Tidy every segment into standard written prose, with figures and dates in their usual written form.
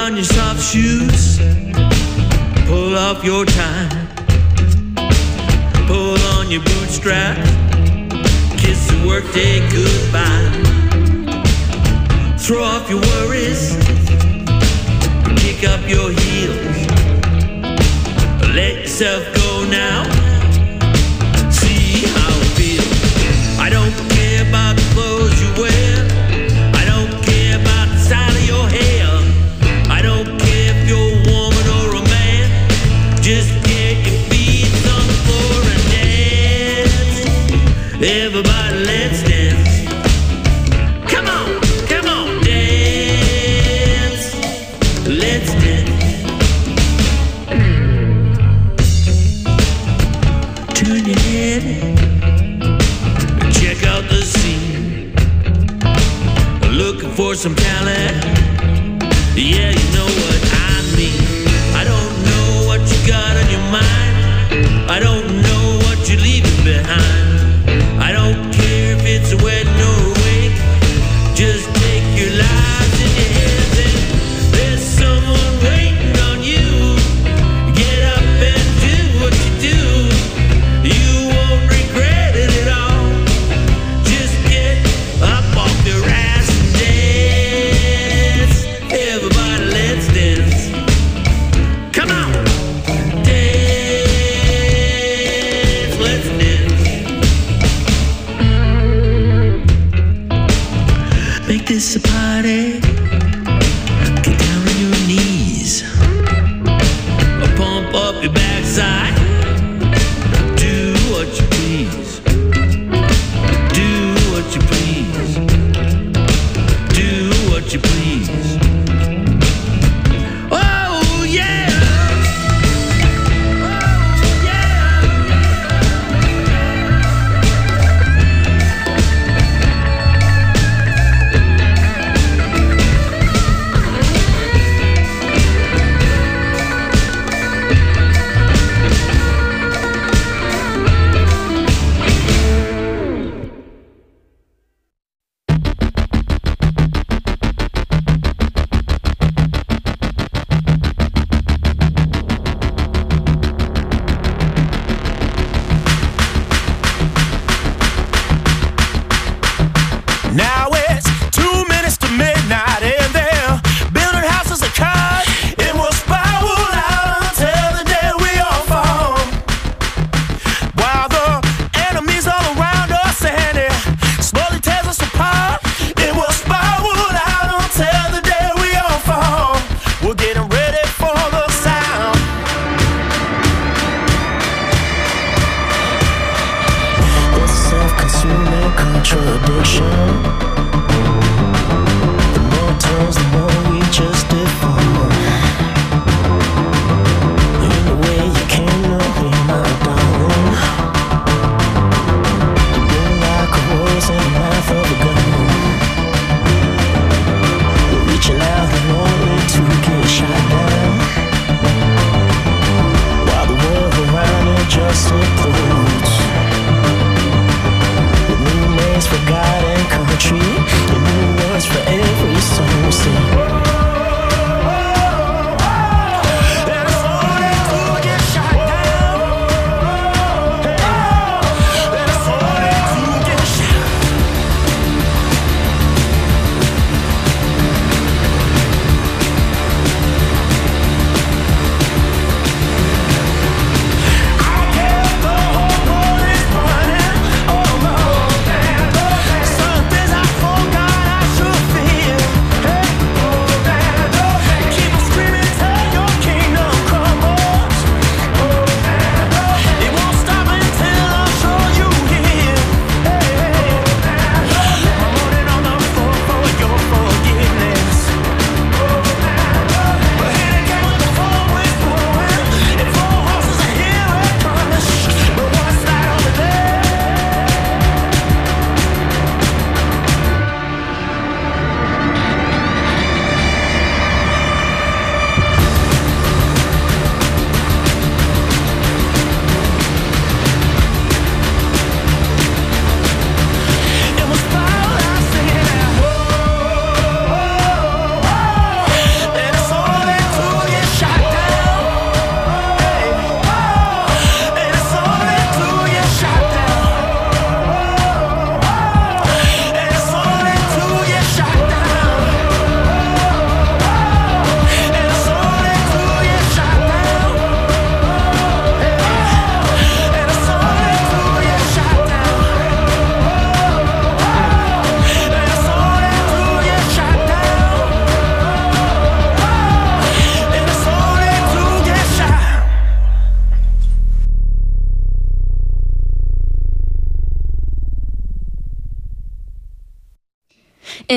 on your soft shoes, pull off your tie, pull on your bootstrap, kiss the workday goodbye. Throw off your worries, kick up your heels, let yourself go now, see how it feels. I don't care about the clothes you wear, I don't care about the style of your hair, I don't care if you're a woman or a man, just get your feet on the floor and dance. Everybody, let's dance. Come on, dance. Let's dance. Turn your head, check out the scene. Looking for some talent, yeah, you know what I mean. I don't know what you got on your mind, I don't know what you're leaving behind. I don't care if it's a wedding or a wake, just take your lives in your hands and there's someone waiting on you. Get up and do what you do, you won't regret it at all. Just get up off your ass and dance. Everybody, let's dance. Come on, dance, let's dance. Make this a party, get down on your knees, pump up your backside, do what you please, do what you please, do what you please. Oh yeah, oh yeah.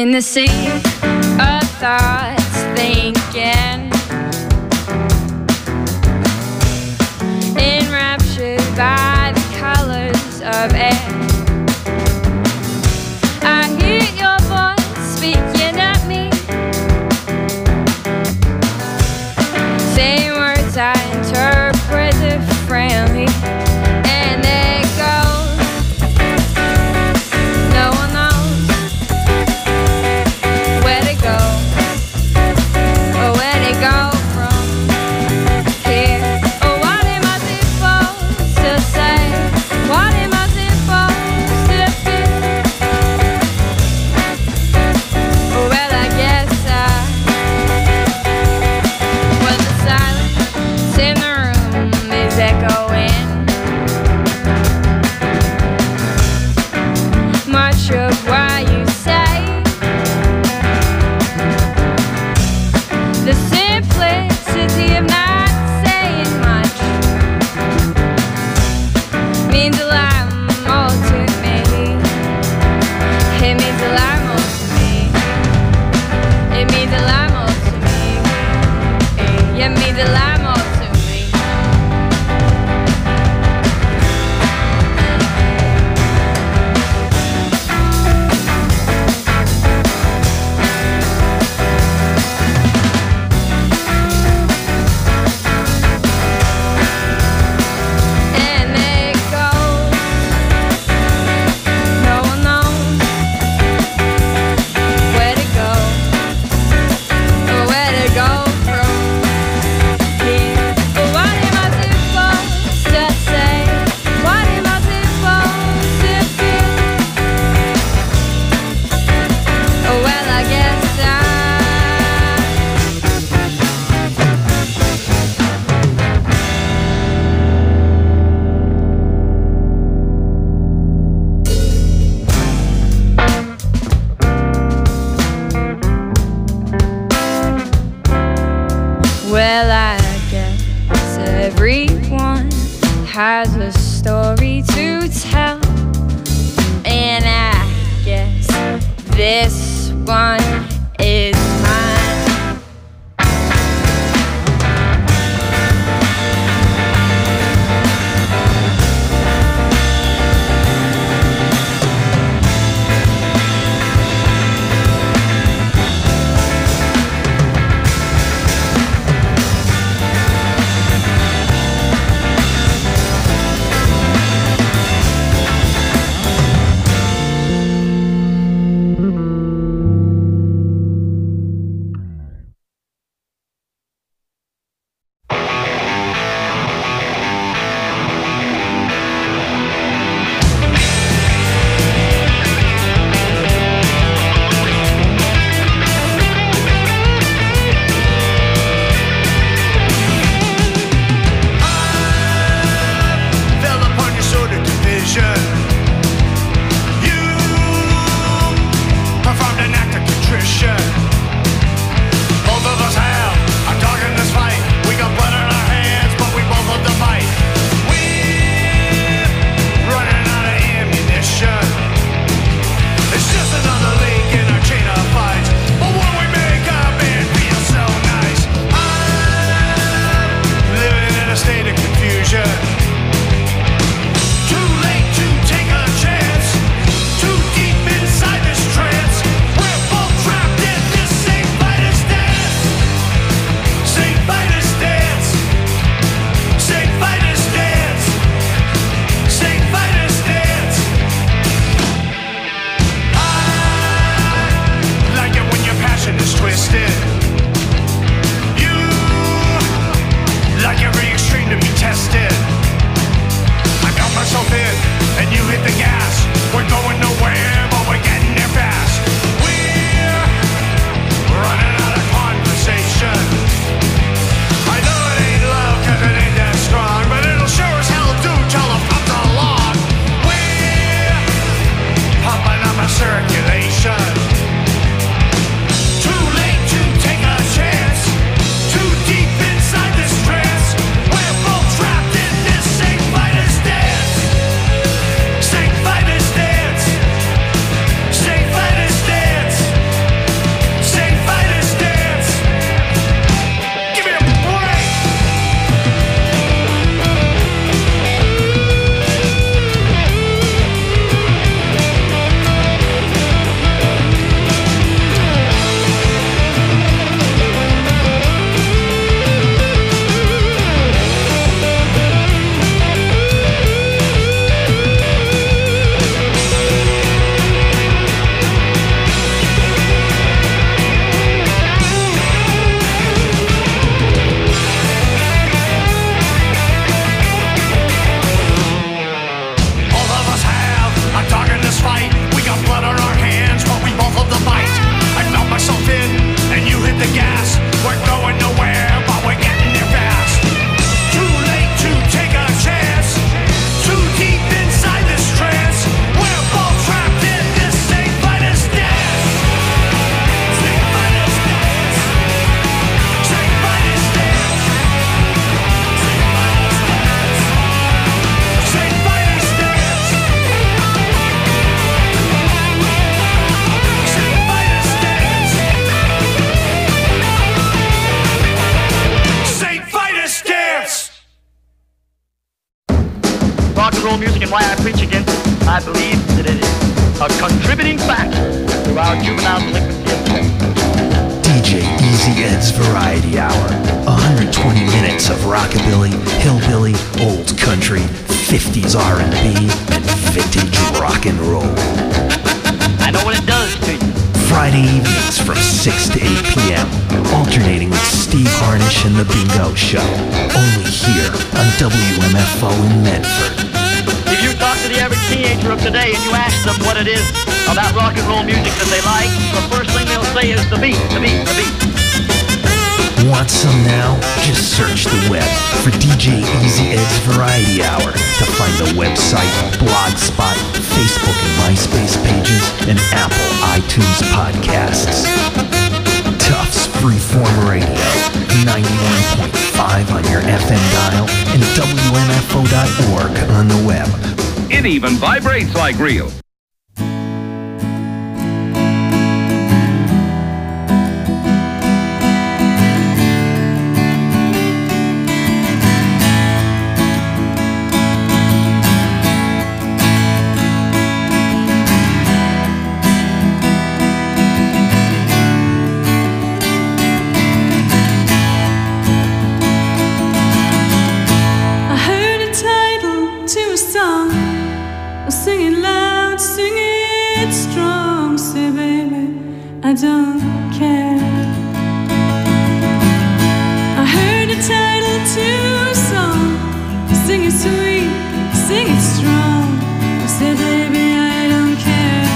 In the sea of thoughts thinking, enraptured by the colors of air, I hear your voice speaking at me, saying words I interpret differently. And it goes, no one knows where to go, or where to go from here. Or what am I supposed to say? What am I supposed to do? Well, I guess well, the silence in the room is echoing. Much of what you say, the simplicity of not saying much means a lot more to me. It means a lot more to me. It means a lot more to me. It means a lot more to me. And it goes, no one knows where to go, or where to go from here. But what am I supposed to say? What am I supposed to do? Oh, well, I guess well, I guess everyone has a story to tell, and I guess this one is mine. why I preach against it. I believe that it is a contributing factor to our juvenile delinquency of crime. DJ Easy Ed's Variety Hour. 120 minutes of rockabilly, hillbilly, old country, 50s R&B, and vintage rock and roll. I know what it does to you. Friday evenings from 6 to 8 p.m. Alternating with Steve Harnish and The Bingo Show. Only here on WMFO in Medford. If you talk to the average teenager of today and you ask them what it is about rock and roll music that they like, the first thing they'll say is the beat, the beat, the beat. Want some now? Just search the web for DJ Easy Ed's Variety Hour to find the website, Blogspot, Facebook and MySpace pages, and Apple iTunes podcasts. Tufts Freeform Radio, 91.5 on your FM dial and WMFO.org on the web. It even vibrates like real. I don't care. I heard the title to a song. Sing it sweet, sing it strong. I said, baby, I don't care.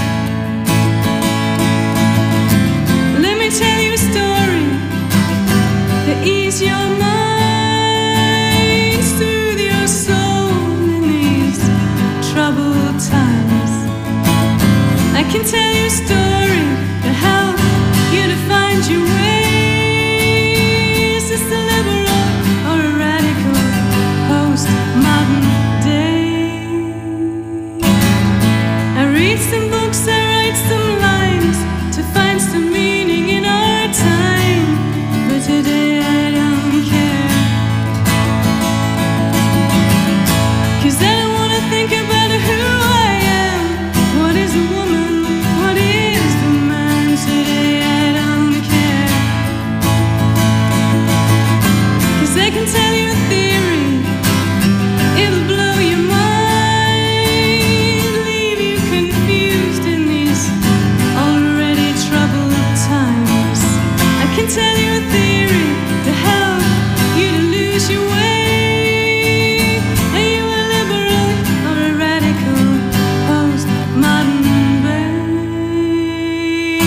Let me tell you a story that ease your mind, soothe your soul in these troubled times. I can tell you a story to help you to find your way. Is this a liberal or a radical post-modern day? I read some books, I write some lines to find some meaning in our time. But today I don't care, 'cause I don't want to think about who I am. What is a woman? What is the man? Today I don't care, 'cause I can tell you a theory. It'll blow your mind, leave you confused in these already troubled times. I can tell you a theory to help you to lose your way. Are you a liberal or a radical post-modern babe?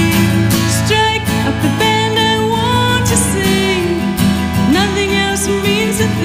Strike up the band, I want to sing. Nothing else means a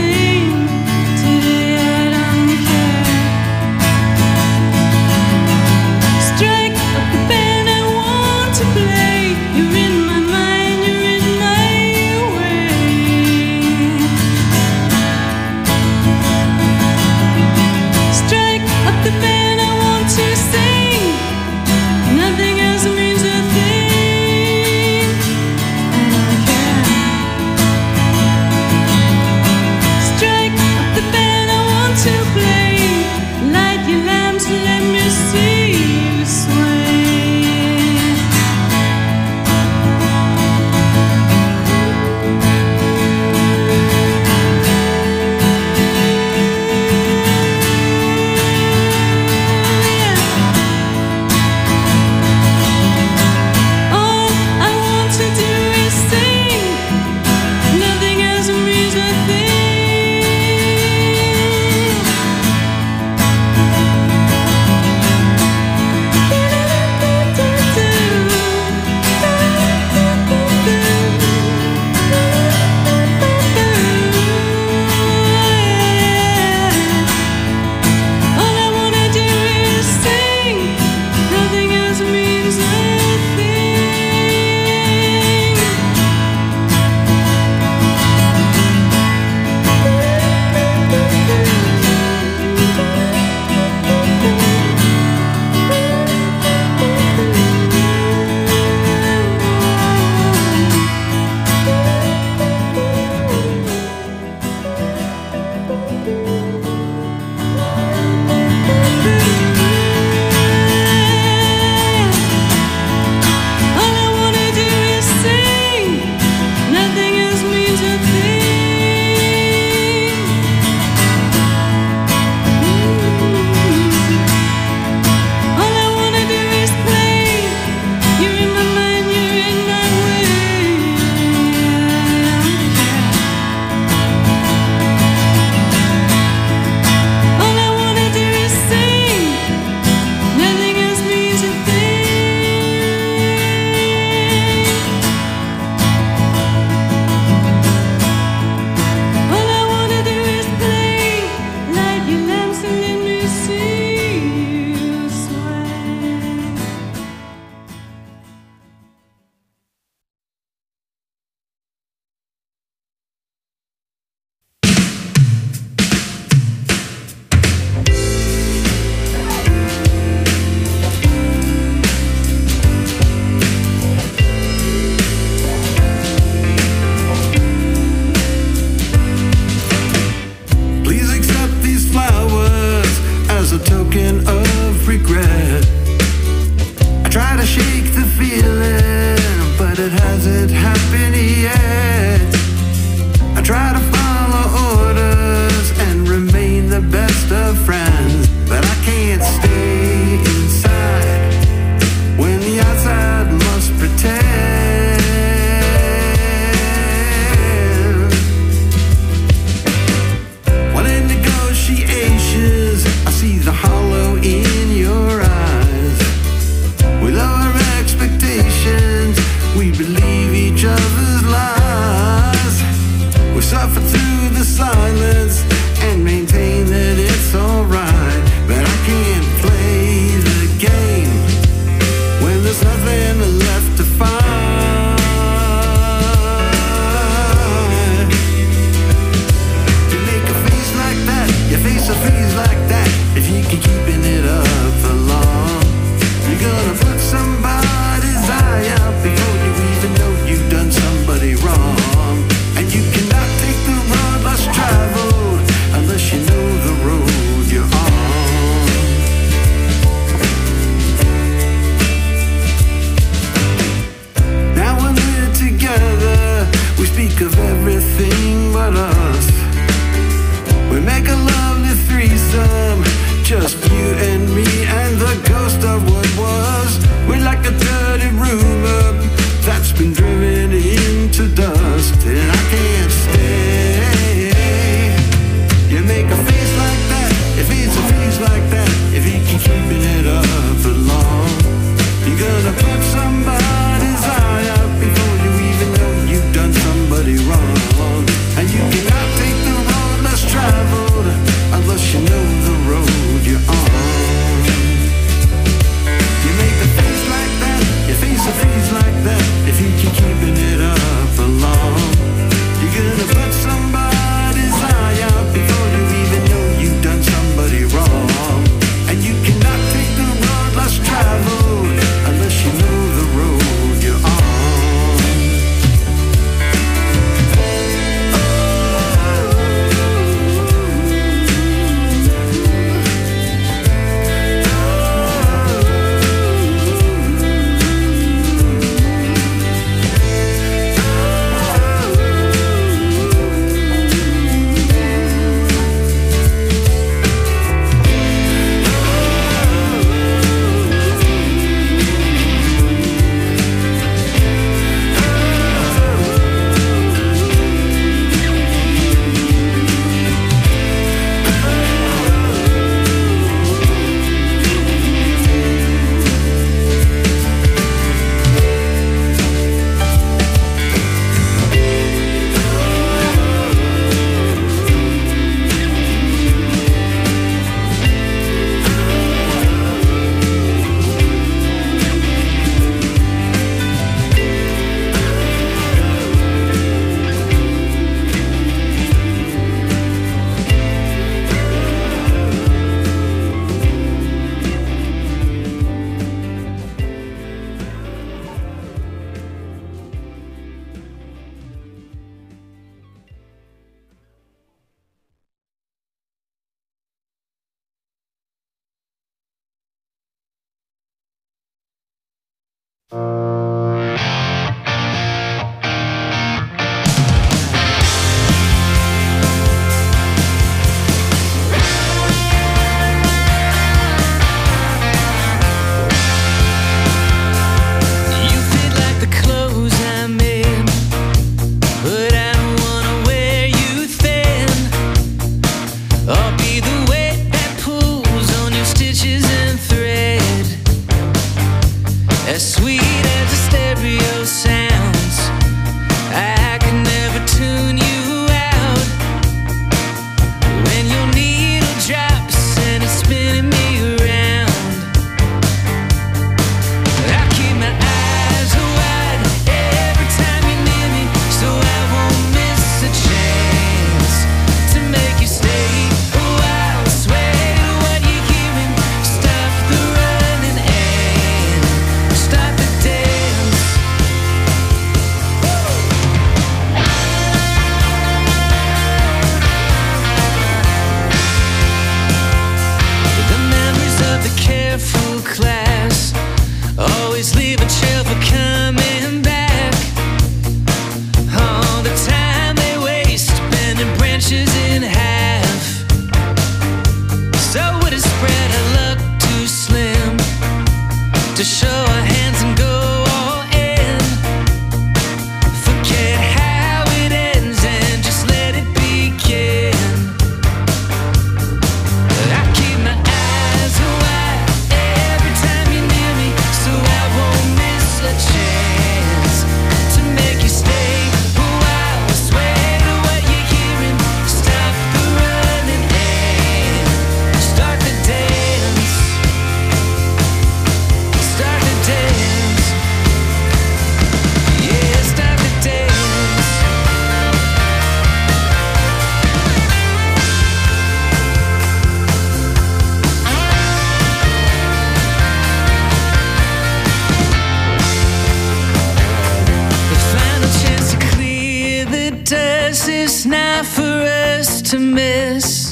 To miss.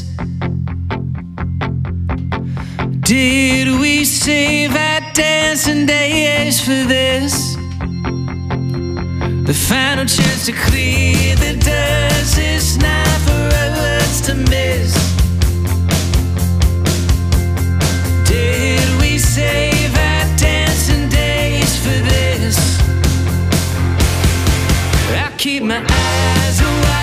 Did we save our dancing days for this? The final chance to clear the dust is not for us to miss. Did we save our dancing days for this? I keep my eyes wide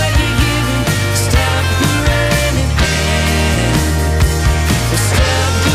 stop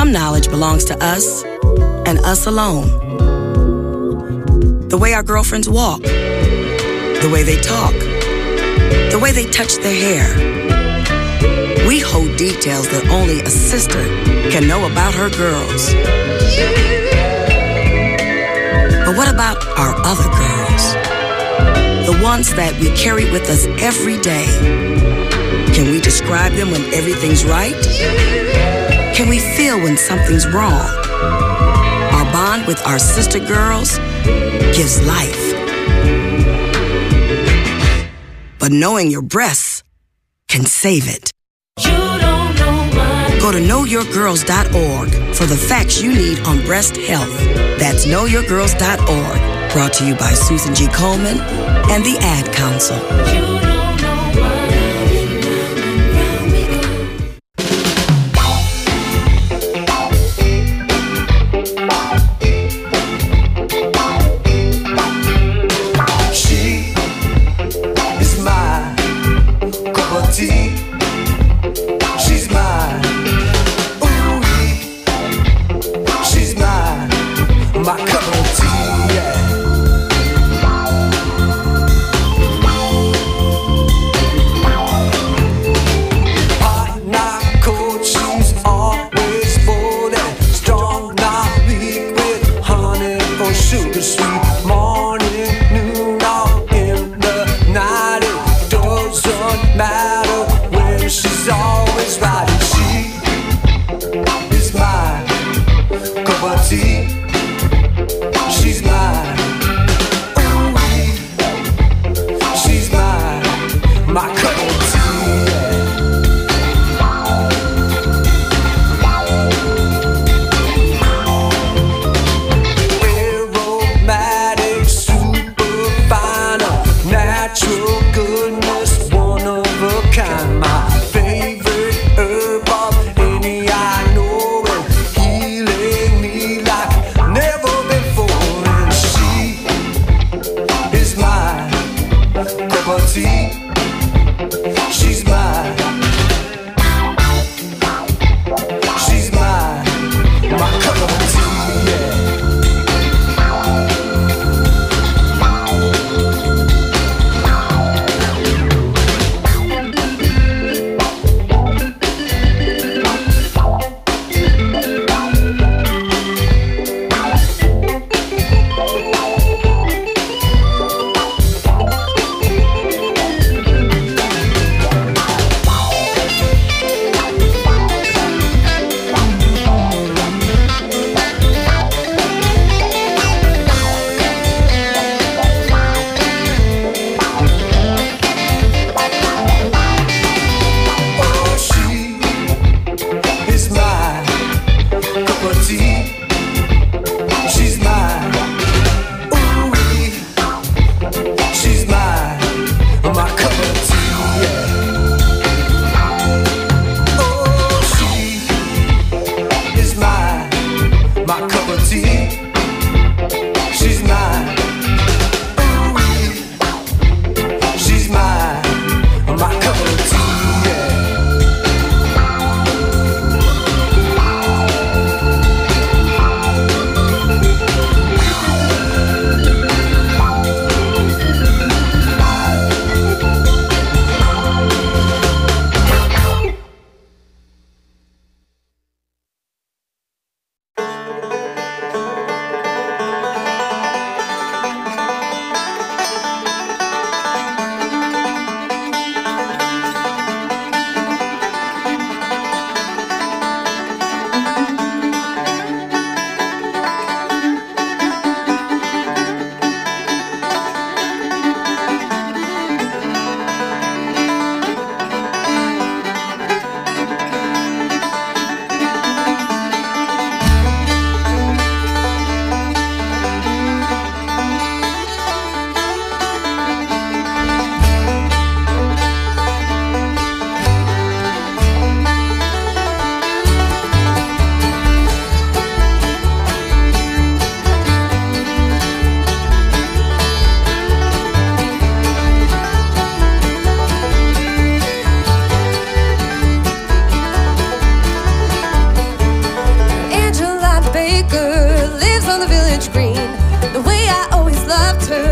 Some knowledge belongs to us and us alone. The way our girlfriends walk, the way they talk, the way they touch their hair. We hold details that only a sister can know about her girls. But what about our other girls? The ones that we carry with us every day. Can we describe them when everything's right? Can we feel when something's wrong? Our bond with our sister girls gives life. But knowing your breasts can save it. Go to knowyourgirls.org for the facts you need on breast health. That's knowyourgirls.org. Brought to you by Susan G. Komen and the Ad Council.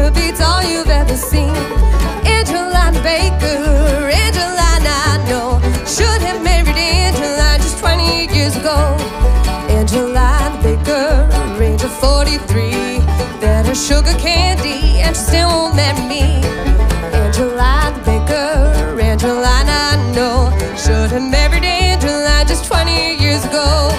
Angela beats all you've ever seen. Angeline Baker, Angeline I know, should have married Angeline just 20 years ago. Angeline Baker, age of 43, fed her sugar candy and she still won't marry me. Angeline Baker, Angeline I know, should have married Angeline just 20 years ago.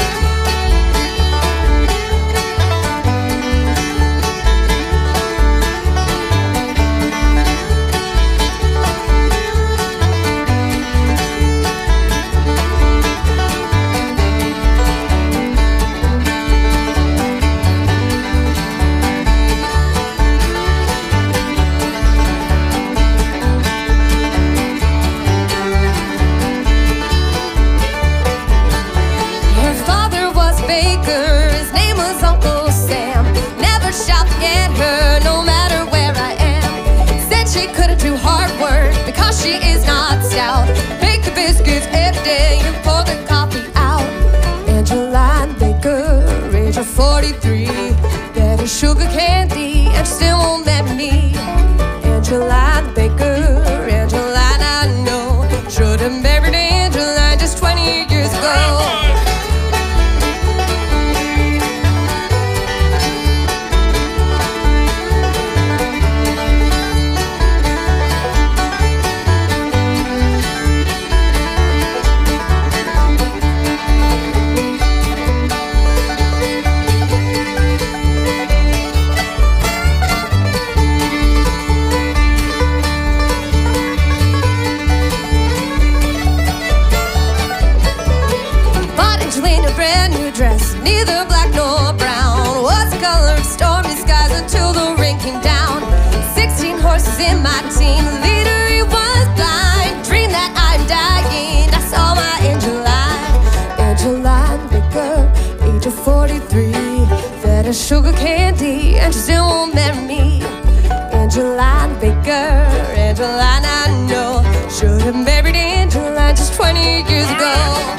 She is not stout. Bake the biscuits every day and pour the coffee out. Angeline Baker, age of 43, better sugar candy and she still won't marry me. Angeline Baker, Angeline I know, should have married Angeline just 20 years ago. Neither black nor brown was the color of stormy skies until the rain came down. 16 horses in my team, the leader he was blind. Dreamed that I'm dying, I saw my Angeline. Angeline Baker, age of 43, fed her sugar candy and she still won't marry me. Angeline Baker, Angeline I know, should have married Angeline just 20 years ago.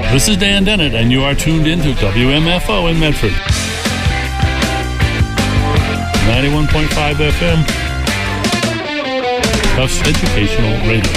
This is Dan Dennett, and you are tuned into WMFO in Medford. 91.5 FM. Tufts Educational Radio.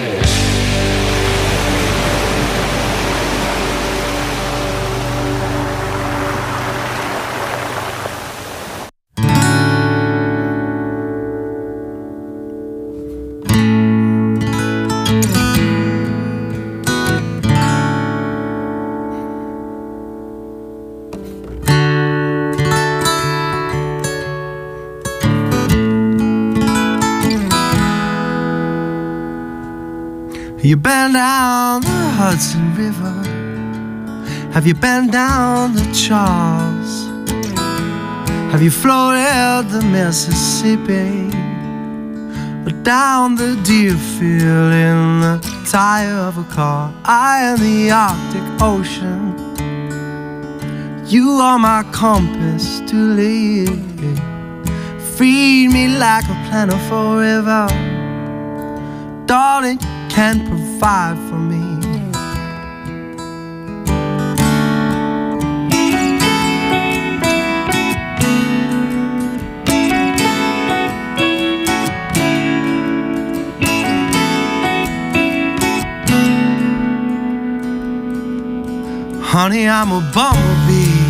You been down the Hudson River? Have you been down the Charles? Have you floated the Mississippi? Or down the Deerfield in the tire of a car? I in the Arctic Ocean. You are my compass to lead. Feed me like a plentiful river. Darling, can provide for me. Honey, I'm a bumblebee.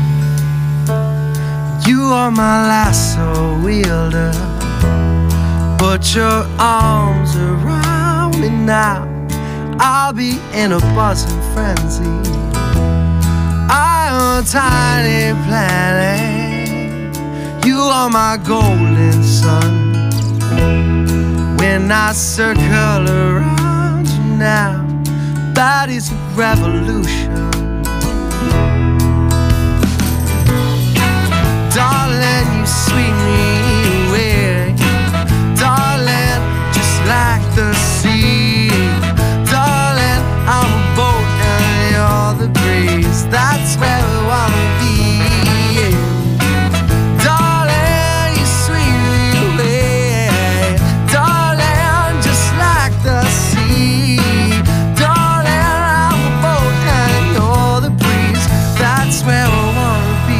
You are my lasso wielder. Put your arms around me now. I'll be in a buzzing frenzy. I'm a tiny planet. You are my golden sun. When I circle around you now, that is a revolution. Darling, you sweep me away. Darling, just like the sea. Darling, I'm a boat and you're the breeze. That's where we wanna be. Darling, you sweep me away. Darling, just like the sea. Darling, I'm a boat and you're the breeze. That's where we wanna be.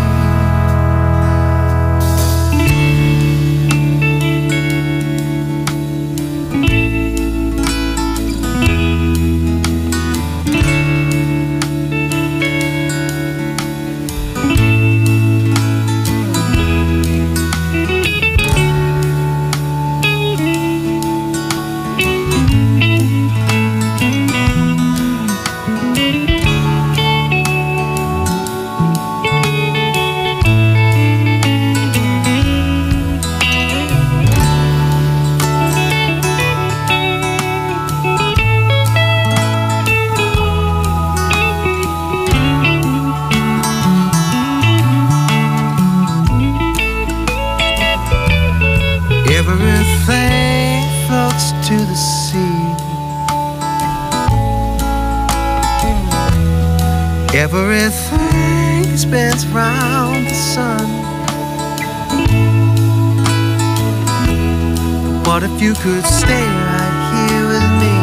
Everything floats to the sea. Everything spins round the sun. What if you could stay right here with me?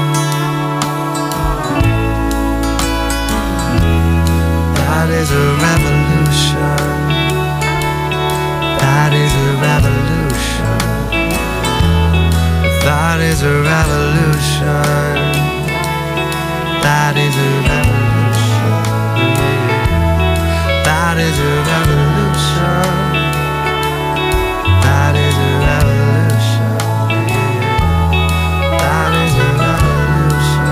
That is a revolution. That is a revolution. That is a revolution. That is a revolution. That is a revolution. That is a revolution. That is a revolution.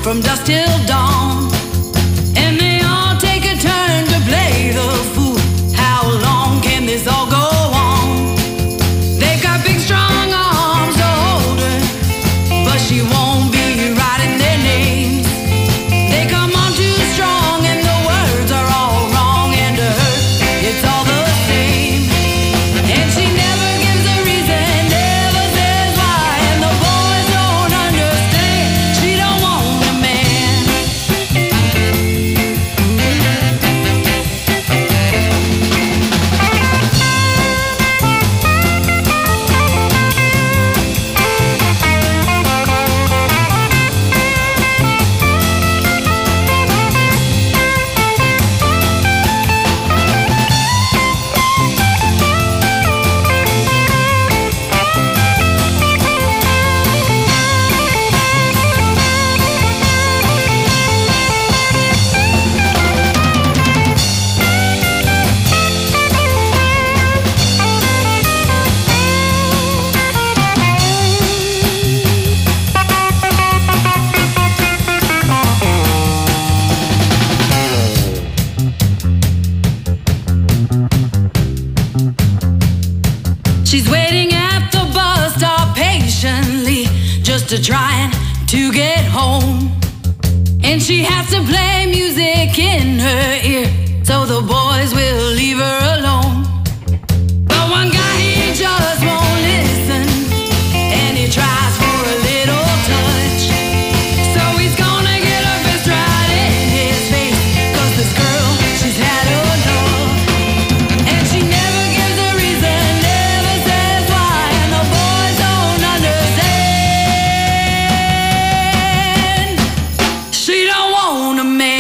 from dusk till dawn. And they all take a turn to play the fool. How long can this all go on? They got big strong arms to hold her, but she won't be writing their names. They come on too strong and the words are all wrong, and to her it's all the same. And she never gives a reason, never says why, and the boys don't understand. She don't want a man. She's waiting at the bus stop patiently, just to try to get home. And she has to play music in her ear, so the boys will leave her alone. But one guy, he just won't listen, and he tries for a little touch. So he's gonna get a fist right in his face, 'cause this girl, she's had enough. And she never gives a reason, never says why, and the boys don't understand. She don't want a man.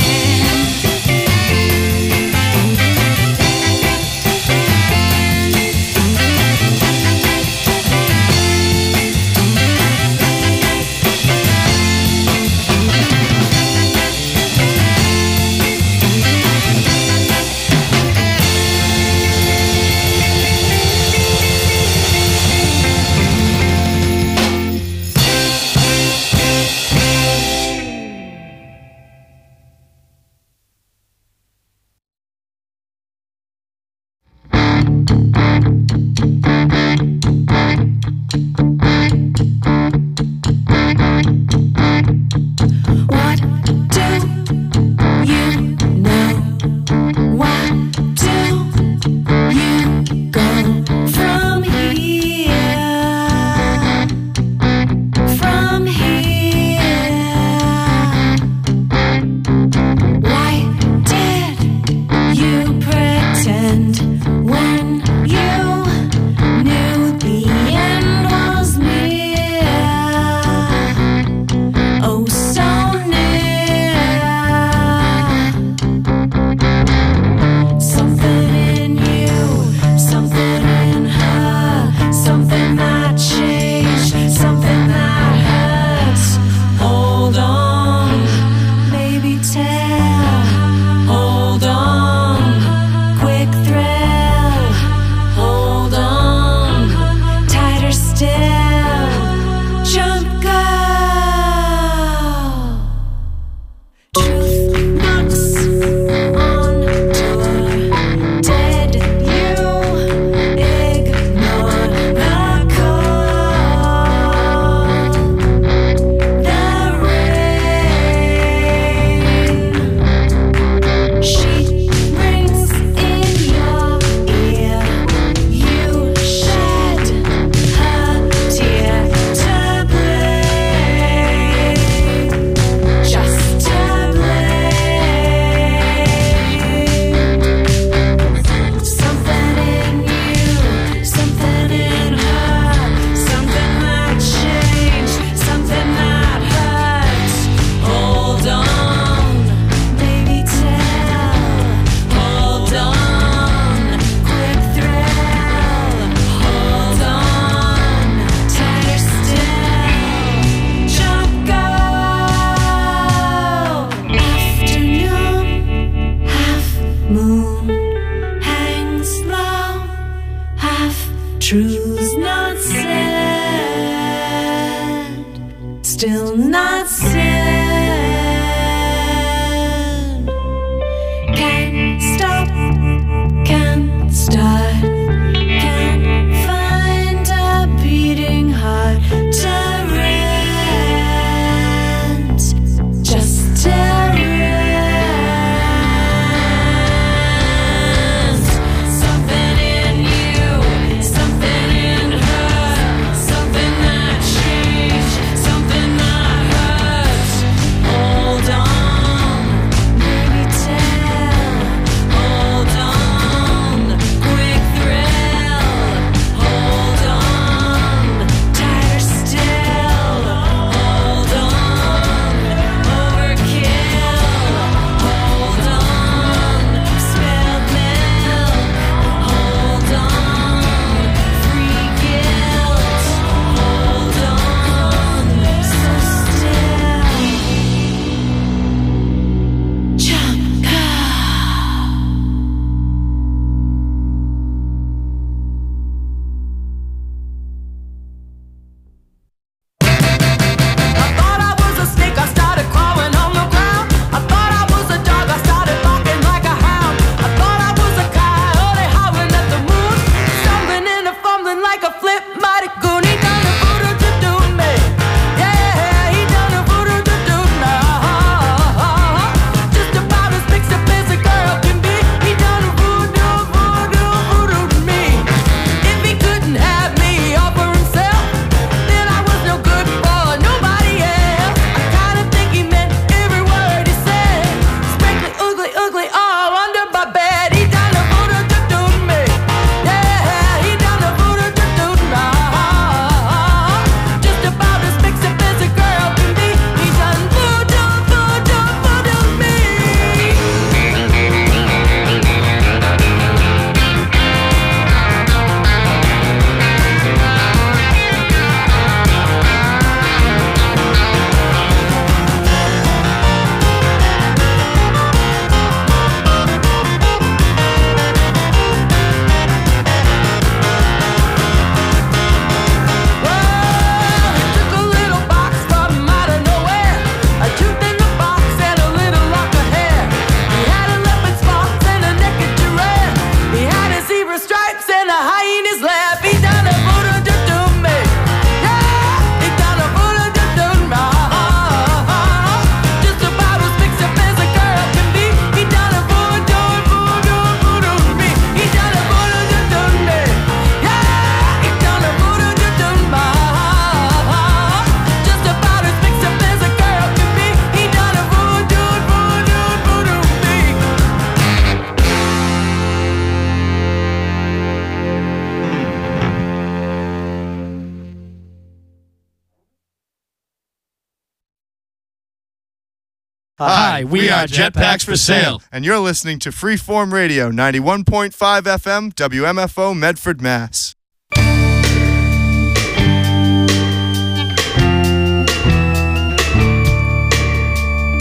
Hi, we are Jetpacks for Sale. And you're listening to Freeform Radio, 91.5 FM, WMFO, Medford, Mass.